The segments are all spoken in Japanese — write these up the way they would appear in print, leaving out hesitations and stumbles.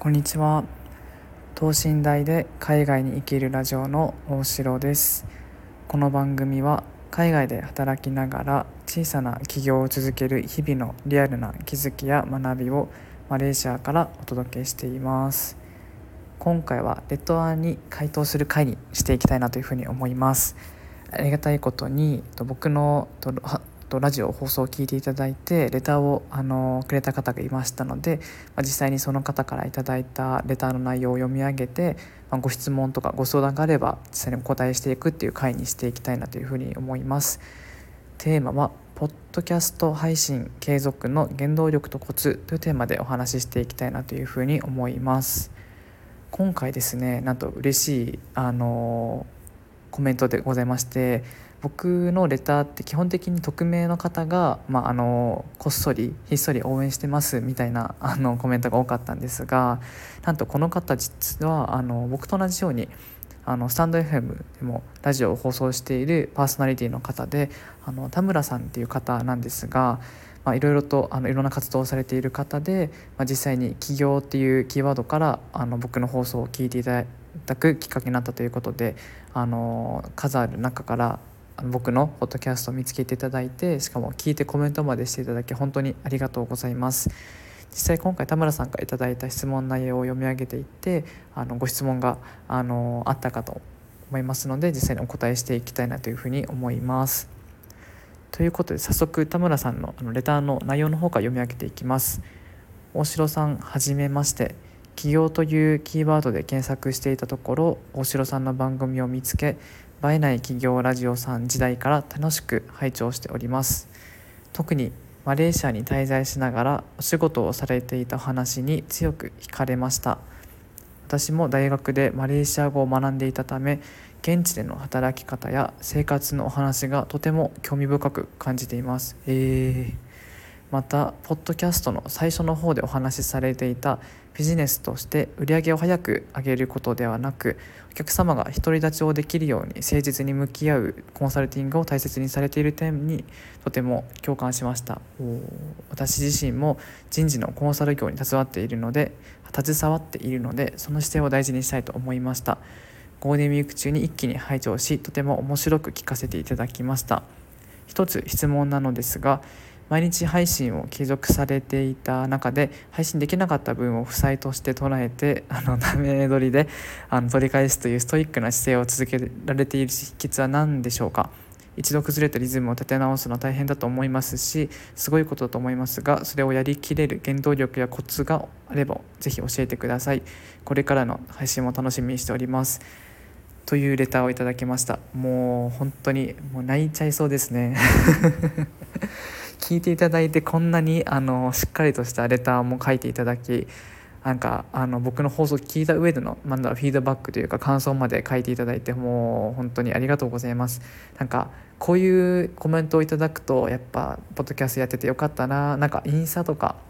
こんにちは。等身大で海外に生きるラジオの大城です。この番組は海外で働きながら小さな起業を続ける日々のリアルな気づきや学びをマレーシアからお届けしています。今回はレターに回答する回にしていきたいなというふうに思います。ありがたいことに僕のラジオ放送を聞いていただいてレターをくれた方がいましたので、実際にその方からいただいたレターの内容を読み上げて、ご質問とかご相談があれば実際にお答えしていくっていう回にしていきたいなというふうに思います。テーマはポッドキャスト配信継続の原動力とコツというテーマでお話ししていきたいなというふうに思います。今回ですね、なんと嬉しいコメントでございまして、僕のレターって基本的に匿名の方が、こっそりひっそり応援してますみたいなコメントが多かったんですが、なんとこの方実は僕と同じようにスタンド FM でもラジオを放送しているパーソナリティの方で田村さんっていう方なんですが、いろいろといろんな活動をされている方で、実際に起業っていうキーワードから僕の放送を聞いていただくきっかけになったということで、数ある中から僕のポッドキャストを見つけていただいて、しかも聞いてコメントまでしていただき本当にありがとうございます。実際今回田村さんからいただいた質問内容を読み上げていってご質問があったかと思いますので、実際にお答えしていきたいなというふうに思います。ということで早速田村さんのレターの内容の方から読み上げていきます。大城さん、はじめまして。起業というキーワードで検索していたところ、大城さんの番組を見つけ、映えない起業ラジオさん時代から楽しく拝聴しております。特にマレーシアに滞在しながらお仕事をされていた話に強く惹かれました。私も大学でマレーシア語を学んでいたため、現地での働き方や生活のお話がとても興味深く感じています。またポッドキャストの最初の方でお話しされていたビジネスとして売り上げを早く上げることではなく、お客様が独り立ちをできるように誠実に向き合うコンサルティングを大切にされている点にとても共感しました。私自身も人事のコンサル業に携わっているのでその姿勢を大事にしたいと思いました。ゴールデンウィーク中に一気に拝聴し、とても面白く聞かせていただきました。一つ質問なのですが、毎日配信を継続されていた中で配信できなかった分を負債として捉えてダメ取りで取り返すというストイックな姿勢を続けられている秘訣は何でしょうか。一度崩れたリズムを立て直すのは大変だと思いますし、すごいことだと思いますが、それをやりきれる原動力やコツがあればぜひ教えてください。これからの配信も楽しみにしております、というレターをいただきました。もう本当に泣いちゃいそうですね聞いていただいてこんなにしっかりとしたレターも書いていただき、僕の放送を聞いた上でのフィードバックというか感想まで書いていただいて、もう本当にありがとうございます。こういうコメントをいただくと、やっぱポッドキャストやっててよかったな、インスタとか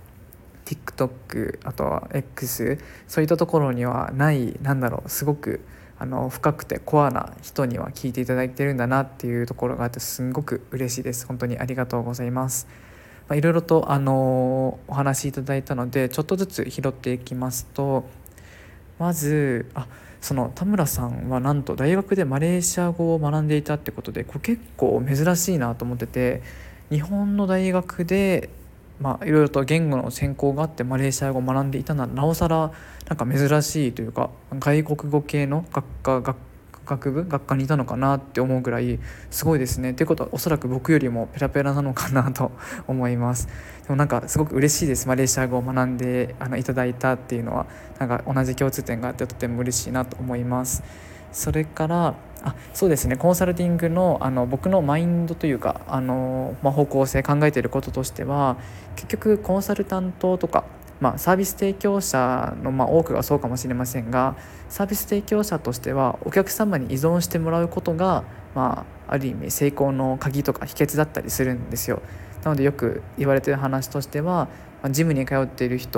TikTok、 あとは X、 そういったところにはないすごく深くてコアな人には聞いていただいてるんだなっていうところがあって、すごく嬉しいです。本当にありがとうございます。いろいろとお話しいただいたので、ちょっとずつ拾っていきますと、まずその田村さんはなんと大学でマレーシア語を学んでいたってことで、これ結構珍しいなと思ってて、日本の大学でいろいろと言語の専攻があってマレーシア語を学んでいたならなおさら珍しいというか、外国語系の学科にいたのかなって思うぐらいすごいですね。ということはおそらく僕よりもペラペラなのかなと思います。でもすごく嬉しいです。マレーシア語を学んでいただいたっていうのは同じ共通点があってとても嬉しいなと思います。それからそうですね、コンサルティングの僕のマインドというか方向性考えていることとしては、結局コンサルタントとかサービス提供者の多くがそうかもしれませんが、サービス提供者としてはお客様に依存してもらうことが、ある意味成功の鍵とか秘訣だったりするんですよ。なのでよく言われている話としては、ジムに通っている人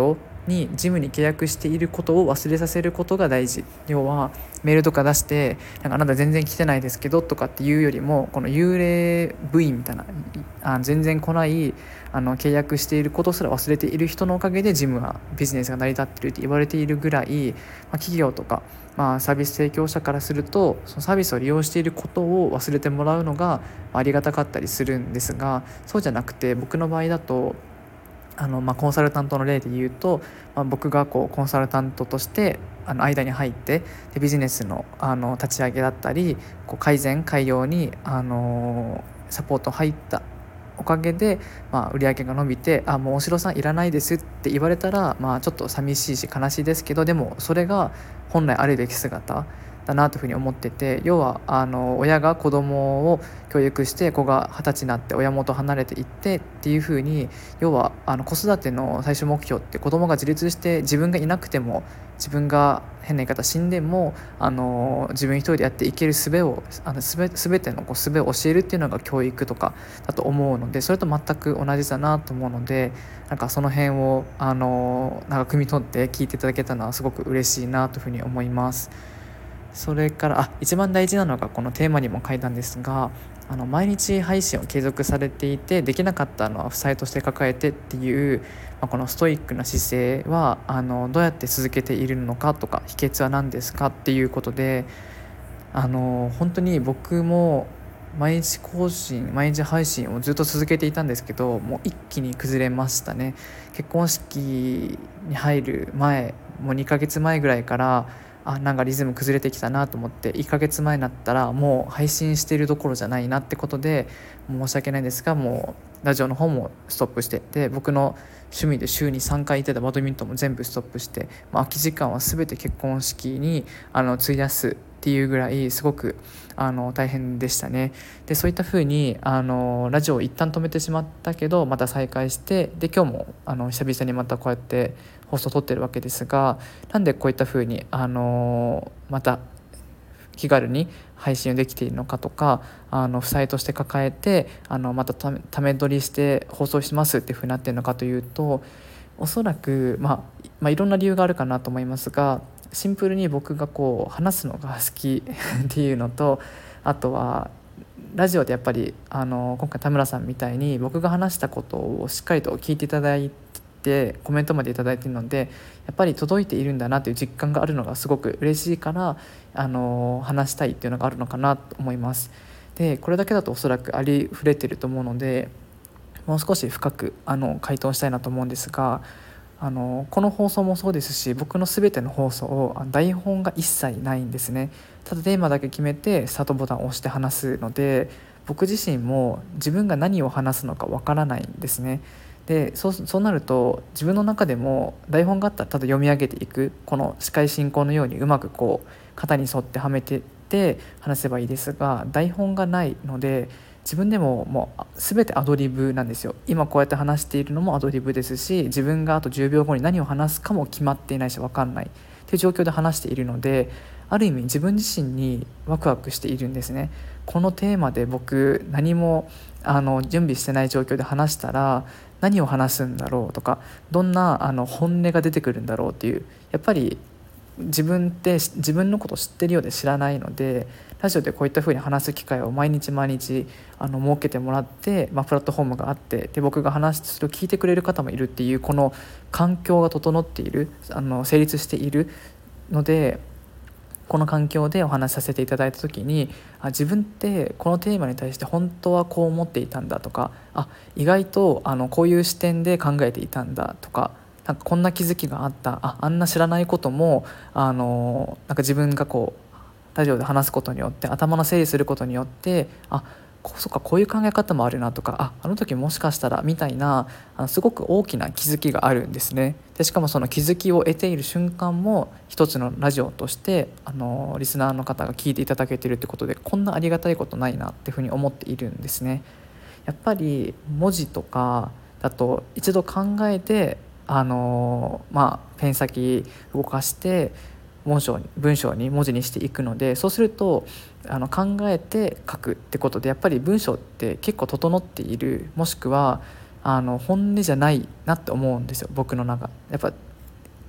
にジムに契約していることを忘れさせることが大事。要はメールとか出してなんかあなた全然来てないですけどとかっていうよりも、この幽霊部員みたいな、全然来ない契約していることすら忘れている人のおかげでジムはビジネスが成り立っているって言われているぐらい、企業とか、サービス提供者からするとそのサービスを利用していることを忘れてもらうのがありがたかったりするんですが、そうじゃなくて僕の場合だとコンサルタントの例で言うと、僕がコンサルタントとして間に入ってでビジネスの立ち上げだったり改善改良にサポート入ったおかげで、売り上げが伸びてもう大城さんいらないですって言われたら、ちょっと寂しいし悲しいですけど、でもそれが本来あるべき姿だなというふうに思ってて、要は親が子供を教育して子が20歳になって親元離れていってっていうふうに、要は子育ての最終目標って子供が自立して自分がいなくても、自分が変な言い方死んでも自分一人でやっていける術を全ての術を教えるっていうのが教育とかだと思うので、それと全く同じだなと思うので、なんかその辺をなんか汲み取って聞いていただけたのはすごく嬉しいなというふうに思います。それから一番大事なのがこのテーマにも書いたんですが、毎日配信を継続されていてできなかったのは負債として抱えてっていう、このストイックな姿勢はどうやって続けているのかとか、秘訣は何ですかっていうことで、本当に僕も毎日更新毎日配信をずっと続けていたんですけど、もう一気に崩れましたね。結婚式に入る前、もう2ヶ月前ぐらいからなんかリズム崩れてきたなと思って、1ヶ月前になったらもう配信しているどころじゃないなってことで、申し訳ないんですがもうラジオの方もストップして、で僕の趣味で週に3回行ってたバドミントンも全部ストップして、空き時間は全て結婚式に費やすっていうぐらいすごく大変でしたね。でそういった風にラジオを一旦止めてしまったけどまた再開して、で今日も久々にまたこうやって放送を撮ってるわけですが、なんでこういった風にまた気軽に配信をできているのかとか、負債として抱えてまたため撮りして放送しますっていう風になっているのかというと、おそらくいろんな理由があるかなと思いますが、シンプルに僕が話すのが好きっていうのと、あとはラジオでやっぱり今回田村さんみたいに僕が話したことをしっかりと聞いていただいてコメントまでいただいているので、やっぱり届いているんだなという実感があるのがすごく嬉しいから話したいっていうのがあるのかなと思います。でこれだけだとおそらくありふれてると思うので、もう少し深く回答したいなと思うんですが、この放送もそうですし、僕の全ての放送を台本が一切ないんですね。ただテーマだけ決めてスタートボタンを押して話すので、僕自身も自分が何を話すのかわからないんですね。でそうなると自分の中でも台本があったらただ読み上げていく、この司会進行のようにうまく型に沿ってはめてって話せばいいですが、台本がないので自分でもう全てアドリブなんですよ。今こうやって話しているのもアドリブですし、自分があと10秒後に何を話すかも決まっていないし分かんないっていう状況で話しているので、ある意味自分自身にワクワクしているんですね。このテーマで僕何も準備してない状況で話したら何を話すんだろうとか、どんな本音が出てくるんだろうっていう、やっぱり自分って自分のことを知ってるようで知らないので、ラジオでこういった風に話す機会を毎日設けてもらって、プラットフォームがあって、で僕が話してそれを聞いてくれる方もいるっていう、この環境が整っている成立しているので、この環境でお話しさせていただいた時に自分ってこのテーマに対して本当はこう思っていたんだとか、意外とこういう視点で考えていたんだとか、なんかこんな気づきがあった、あんな知らないこともなんか自分がラジオで話すことによって頭の整理することによってそうかこういう考え方もあるなとか、あの時もしかしたらみたいなすごく大きな気づきがあるんですね。でしかもその気づきを得ている瞬間も一つのラジオとしてリスナーの方が聞いていただけているってことで、こんなありがたいことないなっていうふうに思っているんですね。やっぱり文字とかだと一度考えてペン先動かして文章に文字にしていくので、そうすると考えて書くってことで、やっぱり文章って結構整っている、もしくは本音じゃないなって思うんですよ、僕の中。やっぱ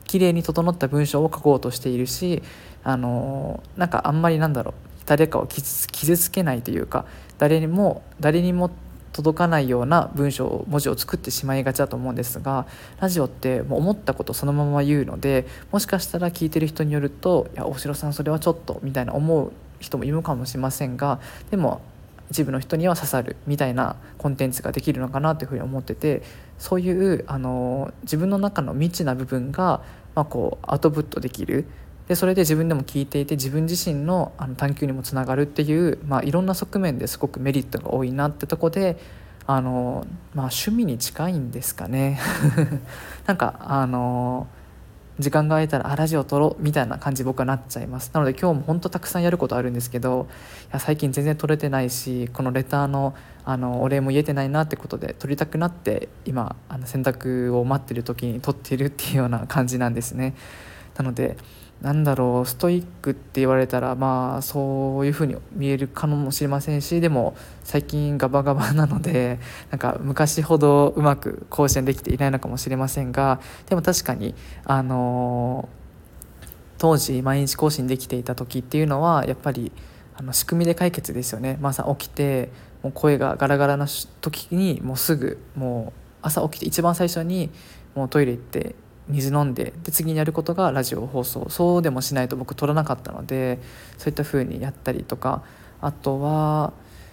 綺麗に整った文章を書こうとしているし、なんかあんまり誰かを傷つけないというか、誰にも届かないような文字を作ってしまいがちだと思うんですが、ラジオってもう思ったことそのまま言うので、もしかしたら聞いてる人によると、いや大城さんそれはちょっとみたいな思う人もいるかもしれませんが、でも一部の人には刺さるみたいなコンテンツができるのかなというふうに思ってて、そういう自分の中の未知な部分が、こうアウトプットできる。でそれで自分でも聞いていて、自分自身の探求にもつながるっていう、いろんな側面ですごくメリットが多いなってとこで、趣味に近いんですかねなんか時間が空いたらラジオ撮ろうみたいな感じ僕はなっちゃいます。なので今日も本当たくさんやることあるんですけど、最近全然撮れてないし、このレターのお礼も言えてないなってことで撮りたくなって、今洗濯を待ってる時に撮ってるっていうような感じなんですね。なのでストイックって言われたらそういう風に見えるかもしれませんし、でも最近ガバガバなのでなんか昔ほどうまく更新できていないのかもしれませんが、でも確かに当時毎日更新できていた時っていうのはやっぱり仕組みで解決ですよね。朝起きてもう声がガラガラな時にもうすぐ、もう朝起きて一番最初にもうトイレ行って水飲んで、次にやることがラジオ放送。そうでもしないと僕撮らなかったので、そういった風にやったりとか、あとは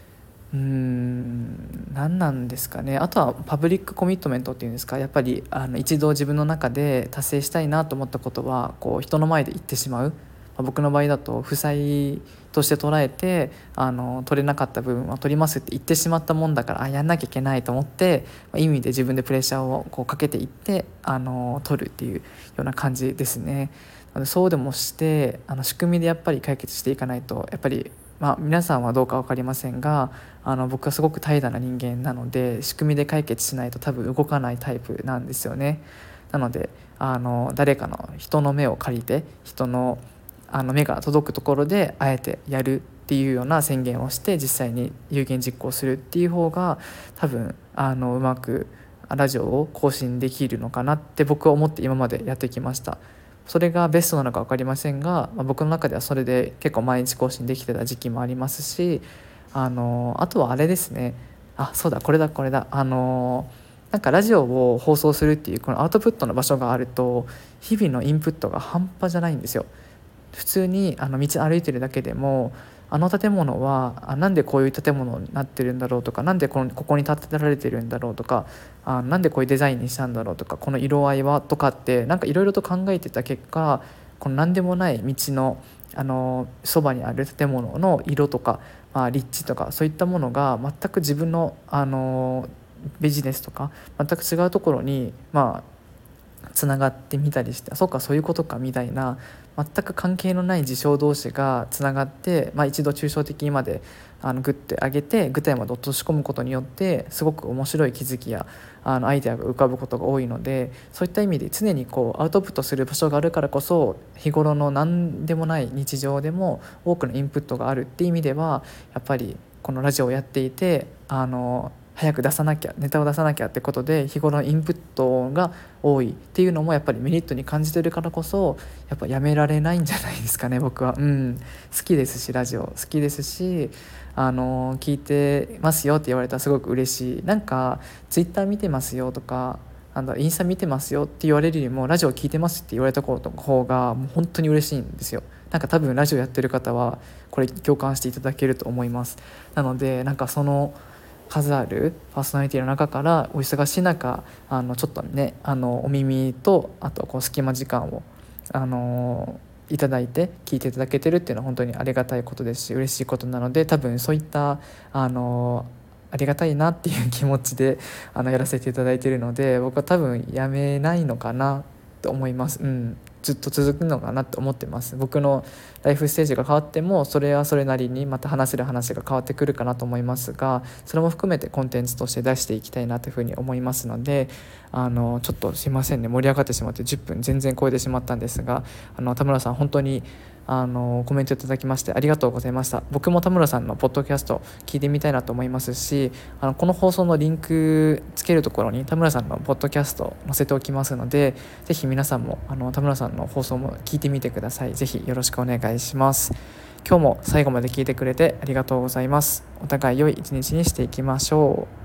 何なんですかね、あとはパブリックコミットメントっていうんですか、やっぱり一度自分の中で達成したいなと思ったことはこう人の前で言ってしまう。僕の場合だと負債として捉えて取れなかった部分は取りますって言ってしまったもんだから、やんなきゃいけないと思って、意味で自分でプレッシャーをこうかけていって取るっていうような感じですね。そうでもして仕組みでやっぱり解決していかないと、やっぱり皆さんはどうか分かりませんが、僕はすごく怠惰な人間なので、仕組みで解決しないと多分動かないタイプなんですよね。なので誰かの人の目を借りて、人の目が届くところであえてやるっていうような宣言をして実際に有言実行するっていう方が多分うまくラジオを更新できるのかなって僕は思って今までやってきました。それがベストなのか分かりませんが、僕の中ではそれで結構毎日更新できてた時期もありますし、あとはあれですね、そうだこれだなんかラジオを放送するっていうこのアウトプットの場所があると、日々のインプットが半端じゃないんですよ。普通に道歩いてるだけでも、建物はなんでこういう建物になってるんだろうとか、なんでここに建てられてるんだろうとか、なんでこういうデザインにしたんだろうとか、この色合いはとかってなんかいろいろと考えてた結果、この何でもない道のそばにある建物の色とか、立地とかそういったものが全く自分のビジネスとか全く違うところにつながってみたりして、そうかそういうことかみたいな、全く関係のない事象同士がつながって、一度抽象的にまでグッて上げて具体まで落とし込むことによってすごく面白い気づきやアイデアが浮かぶことが多いので、そういった意味で常にこうアウトプットする場所があるからこそ、日頃の何でもない日常でも多くのインプットがあるっていう意味では、やっぱりこのラジオをやっていて早く出さなきゃ、ネタを出さなきゃってことで日頃のインプットが多いっていうのもやっぱりメリットに感じてるからこそ、やっぱやめられないんじゃないですかね。僕は好きですし、ラジオ好きですし、聞いてますよって言われたらすごく嬉しい。なんかツイッター見てますよとかインスタ見てますよって言われるよりも、ラジオ聞いてますって言われたことの方がもう本当に嬉しいんですよ。なんか多分ラジオやってる方はこれ共感していただけると思います。なのでなんかその数あるパーソナリティの中からお忙しい中ちょっとねお耳とあとこう隙間時間をいただいて聞いていただけてるっていうのは本当にありがたいことですし、嬉しいことなので、多分そういったありがたいなっていう気持ちでやらせていただいているので、僕は多分やめないのかなと思います。ずっと続くのかなと思ってます。僕のライフステージが変わってもそれはそれなりにまた話せる話が変わってくるかなと思いますが、それも含めてコンテンツとして出していきたいなというふうに思いますので、ちょっとすいませんね、盛り上がってしまって10分全然超えてしまったんですが、田村さん本当にコメントいただきましてありがとうございました。僕も田村さんのポッドキャスト聞いてみたいなと思いますし、この放送のリンクつけるところに田村さんのポッドキャスト載せておきますので、ぜひ皆さんも田村さんの放送も聞いてみてください。ぜひよろしくお願いします。今日も最後まで聞いてくれてありがとうございます。お互い良い一日にしていきましょう。